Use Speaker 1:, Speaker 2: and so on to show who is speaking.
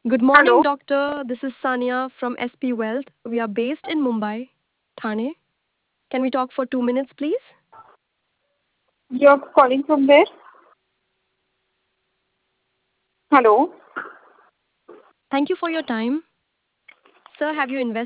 Speaker 1: Good morning,
Speaker 2: Hello,
Speaker 1: doctor. This is Sania from SP Wealth. We are based in Mumbai, Thane. Can we talk for 2 minutes, please?
Speaker 2: you're calling from where? Hello.
Speaker 1: Thank you for your time. Sir, have you invested